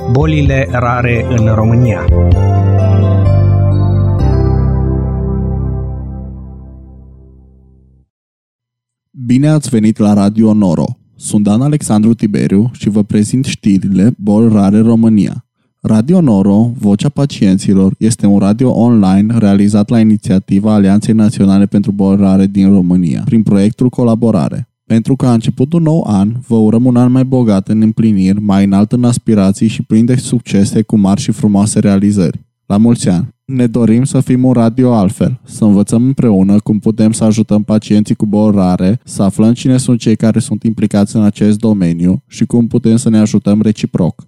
Bolile rare în România. Bine ați venit la Radio Noro. Sunt Dan Alexandru Tiberiu și vă prezint știrile Boli rare în România. Radio Noro, Vocea Pacienților, este un radio online realizat la inițiativa Alianței Naționale pentru Boli Rare din România, prin proiectul Colaborare. Pentru că a început un nou an, vă urăm un an mai bogat în împliniri, mai înalt în aspirații și plin de succese cu mari și frumoase realizări. La mulți ani! Ne dorim să fim un radio altfel, să învățăm împreună cum putem să ajutăm pacienții cu boli rare, să aflăm cine sunt cei care sunt implicați în acest domeniu și cum putem să ne ajutăm reciproc.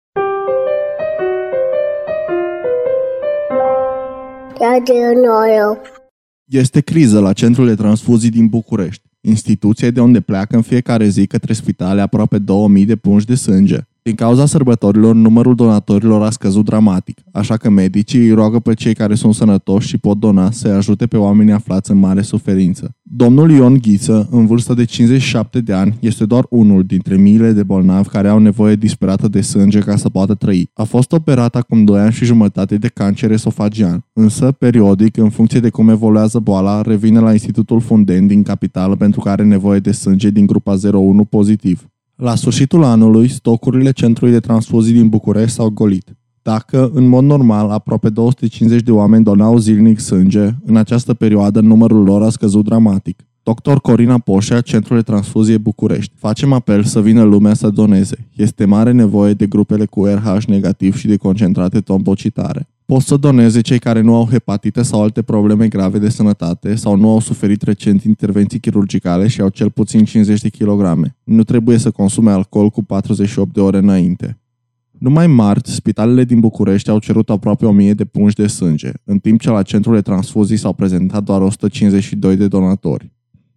Radio Noro. Este criză la Centrul de Transfuzii din București, instituție de unde pleacă în fiecare zi către spitale aproape 2000 de pungi de sânge. Din cauza sărbătorilor, numărul donatorilor a scăzut dramatic, așa că medicii îi roagă pe cei care sunt sănătoși și pot dona să ajute pe oamenii aflați în mare suferință. Domnul Ion Ghiță, în vârstă de 57 de ani, este doar unul dintre miile de bolnavi care au nevoie disperată de sânge ca să poată trăi. A fost operat acum 2 ani și jumătate de cancer esofagian, însă, periodic, în funcție de cum evoluează boala, revine la Institutul Fundeni din capitală pentru că are nevoie de sânge din grupa 01 pozitiv. La sfârșitul anului, stocurile Centrului de Transfuzii din București s-au golit. Dacă, în mod normal, aproape 250 de oameni donau zilnic sânge, în această perioadă numărul lor a scăzut dramatic. Dr. Corina Poșea, Centrul de Transfuzie București. Facem apel să vină lumea să doneze. Este mare nevoie de grupele cu RH negativ și de concentrate trombocitare. Pot să doneze cei care nu au hepatită sau alte probleme grave de sănătate sau nu au suferit recent intervenții chirurgicale și au cel puțin 50 de kilograme. Nu trebuie să consume alcool cu 48 de ore înainte. Numai marți, spitalele din București au cerut aproape 1000 de pungi de sânge, în timp ce la Centrul de Transfuzii s-au prezentat doar 152 de donatori.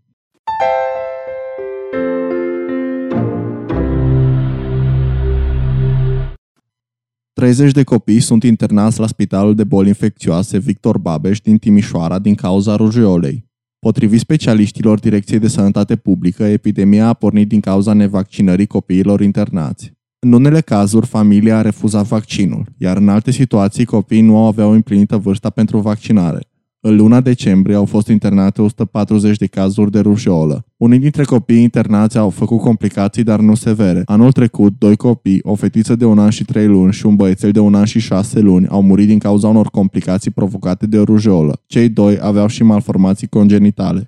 Treizeci de copii sunt internați la Spitalul de Boli Infecțioase Victor Babeș din Timișoara din cauza rujeolei. Potrivit specialiștilor Direcției de Sănătate Publică, epidemia a pornit din cauza nevaccinării copiilor internați. În unele cazuri, familia a refuzat vaccinul, iar în alte situații copiii nu aveau împlinită vârsta pentru vaccinare. În luna decembrie au fost internate 140 de cazuri de rujeolă. Unii dintre copiii internați au făcut complicații, dar nu severe. Anul trecut, 2 copii, o fetiță de 1 an și 3 luni și un băiețel de 1 an și 6 luni, au murit din cauza unor complicații provocate de rujeolă. Cei 2 aveau și malformații congenitale.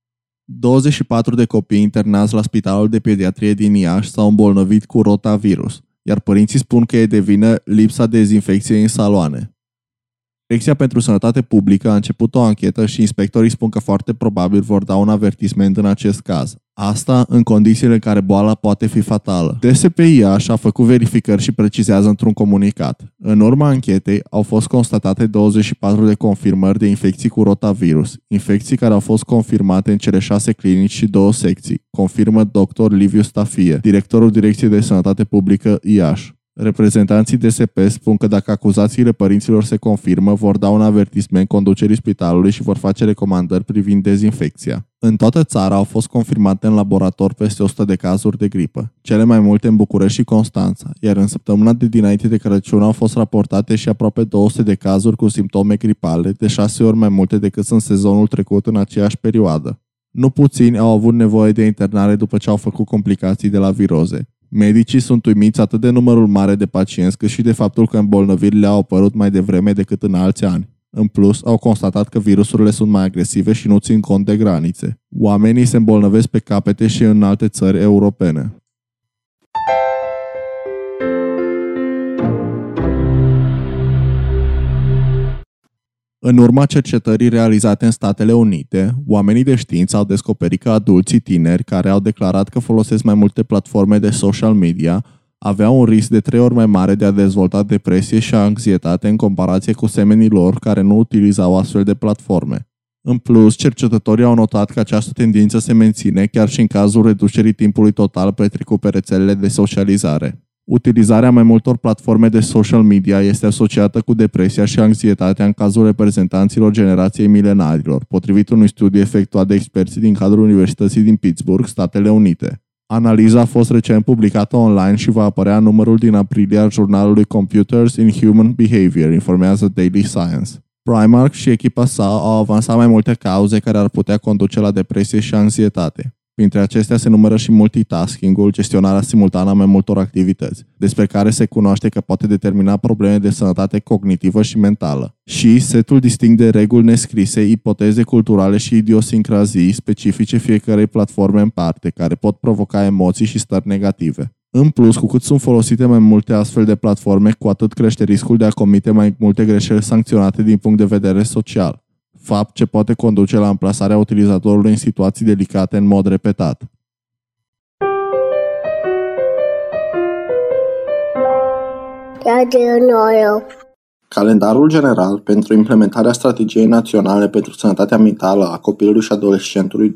24 de copii internați la Spitalul de Pediatrie din Iași s-au îmbolnăvit cu rotavirus, iar părinții spun că e de vină lipsa de dezinfecție în saloane. Direcția pentru Sănătate Publică a început o anchetă și inspectorii spun că foarte probabil vor da un avertisment în acest caz. Asta în condițiile în care boala poate fi fatală. DSP Iași a făcut verificări și precizează într-un comunicat. În urma anchetei au fost constatate 24 de confirmări de infecții cu rotavirus, infecții care au fost confirmate în cele 6 clinici și 2 secții, confirmă dr. Liviu Stafie, directorul Direcției de Sănătate Publică Iași. Reprezentanții DSP spun că dacă acuzațiile părinților se confirmă, vor da un avertisment conducerii spitalului și vor face recomandări privind dezinfecția. În toată țara au fost confirmate în laborator peste 100 de cazuri de gripă, cele mai multe în București și Constanța, iar în săptămâna de dinainte de Crăciun au fost raportate și aproape 200 de cazuri cu simptome gripale, de 6 ori mai multe decât în sezonul trecut în aceeași perioadă. Nu puțini au avut nevoie de internare după ce au făcut complicații de la viroze. Medicii sunt uimiți atât de numărul mare de pacienți, cât și de faptul că îmbolnăvirile au apărut mai devreme decât în alți ani. În plus, au constatat că virusurile sunt mai agresive și nu țin cont de granițe. Oamenii se îmbolnăvesc pe capete și în alte țări europene. În urma cercetării realizate în Statele Unite, oamenii de știință au descoperit că adulții tineri care au declarat că folosesc mai multe platforme de social media aveau un risc de 3 ori mai mare de a dezvolta depresie și anxietate în comparație cu semenii lor care nu utilizau astfel de platforme. În plus, cercetătorii au notat că această tendință se menține chiar și în cazul reducerii timpului total petrecut pe rețelele de socializare. Utilizarea mai multor platforme de social media este asociată cu depresia și anxietatea în cazul reprezentanților generației milenarilor, potrivit unui studiu efectuat de experți din cadrul Universității din Pittsburgh, Statele Unite. Analiza a fost recent publicată online și va apărea în numărul din aprilie al jurnalului Computers in Human Behavior, informează Daily Science. Primark și echipa sa au avansat mai multe cauze care ar putea conduce la depresie și anxietate. Printre acestea se numără și multitasking-ul, gestionarea simultană a mai multor activități, despre care se cunoaște că poate determina probleme de sănătate cognitivă și mentală, și setul distinct de reguli nescrise, ipoteze culturale și idiosincrazii specifice fiecărei platforme în parte, care pot provoca emoții și stări negative. În plus, cu cât sunt folosite mai multe astfel de platforme, cu atât crește riscul de a comite mai multe greșeli sancționate din punct de vedere social, fapt ce poate conduce la amplasarea utilizatorului în situații delicate în mod repetat. Calendarul general pentru implementarea Strategiei Naționale pentru Sănătatea Mentală a Copilului și Adolescentului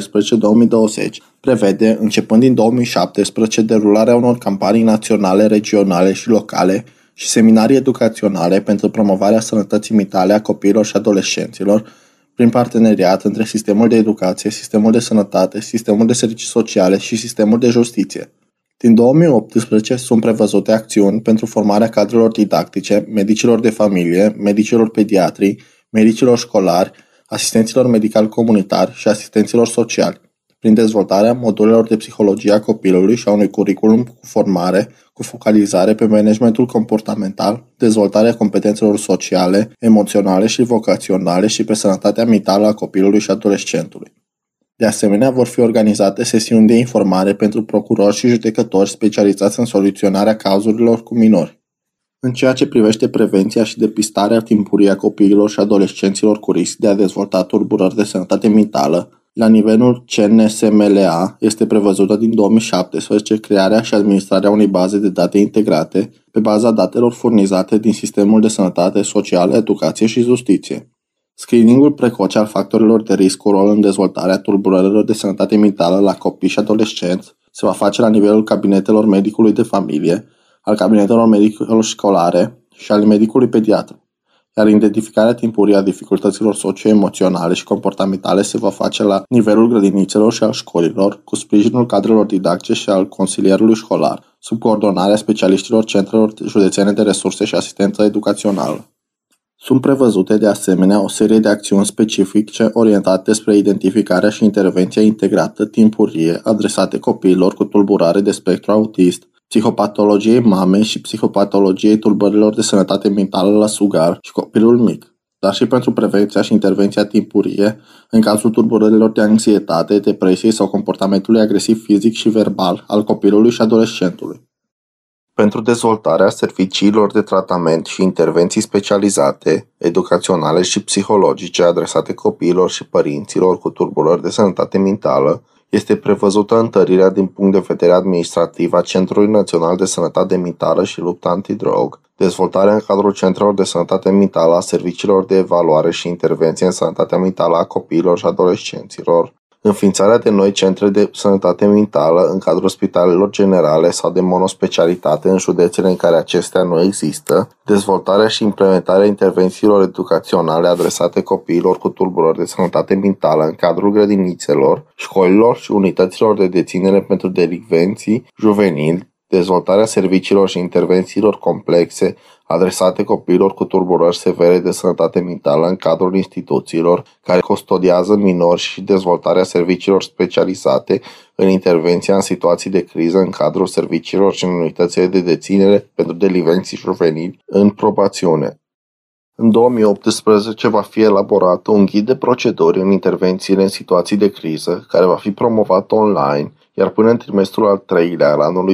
2016-2020 prevede, începând din 2017, derularea unor campanii naționale, regionale și locale și seminarii educaționale pentru promovarea sănătății mentale a copiilor și adolescenților prin parteneriat între sistemul de educație, sistemul de sănătate, sistemul de servicii sociale și sistemul de justiție. Din 2018 sunt prevăzute acțiuni pentru formarea cadrelor didactice, medicilor de familie, medicilor pediatri, medicilor școlari, asistenților medical comunitari și asistenților sociali, prin dezvoltarea modulelor de psihologie a copilului și a unui curriculum cu formare, cu focalizare pe managementul comportamental, dezvoltarea competențelor sociale, emoționale și vocaționale și pe sănătatea mentală a copilului și adolescentului. De asemenea, vor fi organizate sesiuni de informare pentru procurori și judecători specializați în soluționarea cauzurilor cu minori. În ceea ce privește prevenția și depistarea timpurie a copiilor și adolescenților cu risc de a dezvolta tulburări de sănătate mentală, la nivelul CNSMLA este prevăzută din 2017 crearea și administrarea unei baze de date integrate pe baza datelor furnizate din sistemul de sănătate socială, educație și justiție. Screeningul precoce al factorilor de risc cu rol în dezvoltarea tulburărilor de sănătate mentală la copii și adolescenți se va face la nivelul cabinetelor medicului de familie, al cabinetelor medicilor școlare și al medicului pediatru, iar identificarea timpurie a dificultăților socio-emoționale și comportamentale se va face la nivelul grădinițelor și al școlilor, cu sprijinul cadrelor didactice și al consilierului școlar, sub coordonarea specialiștilor centrelor județene de resurse și asistență educațională. Sunt prevăzute de asemenea o serie de acțiuni specifice orientate spre identificarea și intervenția integrată timpurie adresate copiilor cu tulburare de spectru autist, psihopatologiei mamei și psihopatologiei tulburărilor de sănătate mentală la sugar și copilul mic, dar și pentru prevenția și intervenția timpurie în cazul tulburărilor de anxietate, depresie sau comportamentului agresiv fizic și verbal al copilului și adolescentului. Pentru dezvoltarea serviciilor de tratament și intervenții specializate, educaționale și psihologice adresate copiilor și părinților cu tulburări de sănătate mentală, este prevăzută întărirea din punct de vedere administrativ a Centrului Național de Sănătate Mentală și Luptă Antidrog, dezvoltarea în cadrul centrelor de sănătate mentală a serviciilor de evaluare și intervenție în sănătatea mentală a copiilor și adolescenților, înființarea de noi centre de sănătate mentală în cadrul spitalelor generale sau de monospecialitate în județele în care acestea nu există, dezvoltarea și implementarea intervențiilor educaționale adresate copiilor cu tulburări de sănătate mentală în cadrul grădinițelor, școlilor și unităților de deținere pentru delicvenții juvenili, dezvoltarea serviciilor și intervențiilor complexe adresate copiilor cu tulburări severe de sănătate mentală în cadrul instituțiilor care custodiază minori și dezvoltarea serviciilor specializate în intervenția în situații de criză în cadrul serviciilor și în unitățile de deținere pentru delicvenții juvenili în probațiune. În 2018 va fi elaborat un ghid de proceduri în intervențiile în situații de criză, care va fi promovat online, iar până în trimestrul al treilea al anului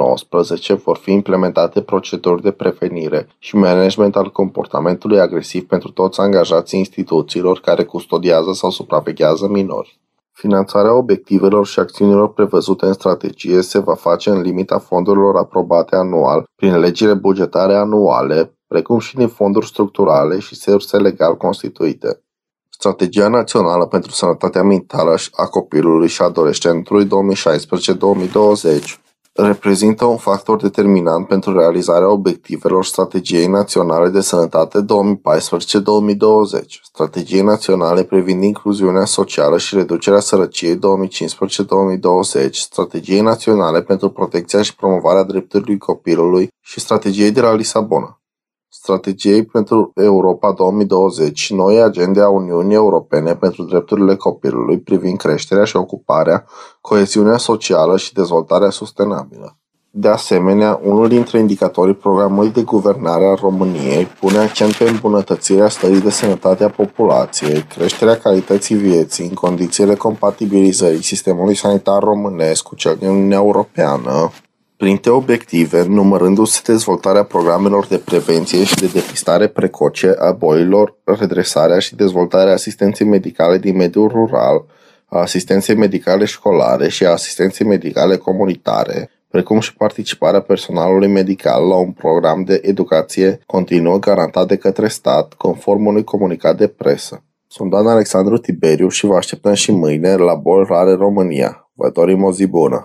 2019 vor fi implementate proceduri de prevenire și management al comportamentului agresiv pentru toți angajații instituțiilor care custodiază sau supraveghează minori. Finanțarea obiectivelor și acțiunilor prevăzute în strategie se va face în limita fondurilor aprobate anual prin legile bugetare anuale, precum și din fonduri structurale și surse legal constituite. Strategia Națională pentru Sănătatea Mentală a Copilului și Adolescentului 2016-2020 reprezintă un factor determinant pentru realizarea obiectivelor Strategiei Naționale de Sănătate 2014-2020, Strategiei Naționale privind incluziunea socială și reducerea sărăciei 2015-2020, Strategiei Naționale pentru protecția și promovarea drepturilor copilului și Strategiei de la Lisabona, Strategiei pentru Europa 2020 și noi agende a Uniunii Europene pentru drepturile copilului privind creșterea și ocuparea, coeziunea socială și dezvoltarea sustenabilă. De asemenea, unul dintre indicatorii programului de guvernare al României pune accent pe îmbunătățirea stării de sănătate a populației, creșterea calității vieții în condițiile compatibilizării sistemului sanitar românesc cu cel din Uniunea Europeană, printre obiective, numărându-se dezvoltarea programelor de prevenție și de depistare precoce a bolilor, redresarea și dezvoltarea asistenței medicale din mediul rural, a asistenței medicale școlare și a asistenței medicale comunitare, precum și participarea personalului medical la un program de educație continuă garantat de către stat, conform unui comunicat de presă. Sunt Dan Alexandru Tiberiu și vă așteptăm și mâine la Boli Rare România. Vă dorim o zi bună!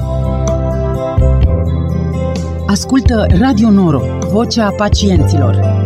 Ascultă Radio Noro, vocea pacienților.